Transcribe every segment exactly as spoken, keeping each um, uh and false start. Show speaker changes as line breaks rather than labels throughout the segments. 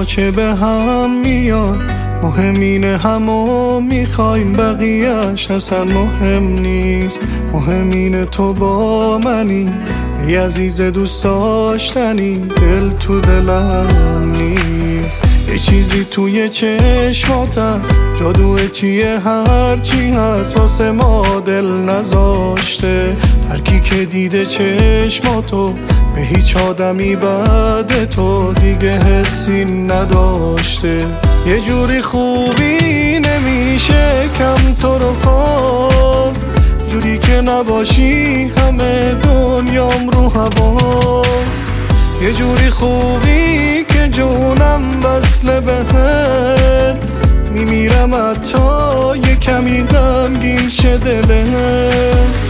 ما چه به هم میاد، مهم اینه همو میخوایم، بقیهش اصلا مهم نیست. مهم اینه تو با منی، ای عزیز دوست داشتنی، دل تو دلم نیست. یه چیزی توی چشمات هست، جادوه چیه هرچی هست واسه ما دل نذاشته. هر کی که دیده چشماتو به هیچ آدمی بعد تو دیگه حسی نداشته. یه جوری خوبی نمیشه کم تو رو خواست، جوری که نباشی همه دنیام رو هواست. یه جوری خوبی که جونم وصله بهت، میمیرم حتی یه کمی غمگین شه دلت.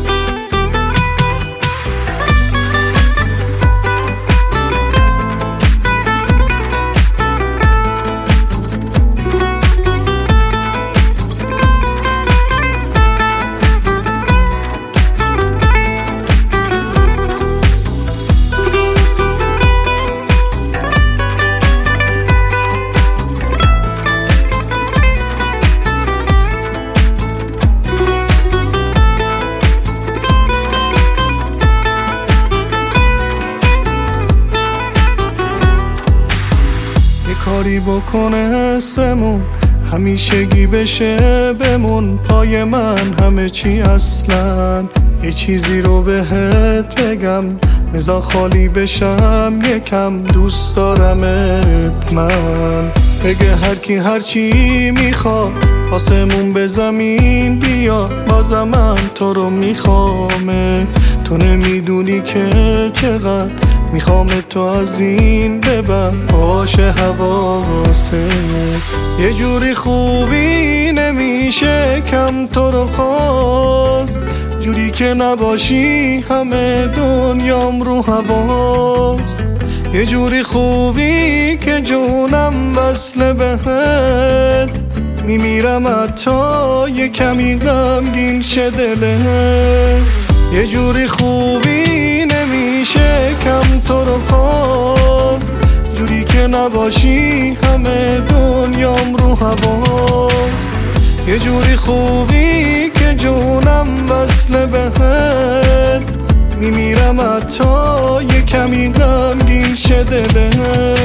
کاری بکنه اسمون همیشگی بشه بمون، پای من همه چی اصلا. یه چیزی رو بهت بگم بذار خالی بشم یکم، دوست دارمت من. بگه هر کی هر چی میخواد، آسمون به زمین بیا، بازم من تو رو میخوامه. تو نمیدونی که چقدر میخوام تو از این ببر، باشه حواست. یه جوری خوبی نمیشه کم تو رو خواست، جوری که نباشی همه دنیام رو هواست. یه جوری خوبی که جونم وصله بهت، میمیرم حتی یه کمی غمگین شه دلت. یه جوری خوبی نمیشه کم تو رو خواست، جوری که نباشی همه دنیام رو هواست. یه جوری خوبی که جونم وصله بهت، میمیرم حتی یه کمی غمگین شه دلت.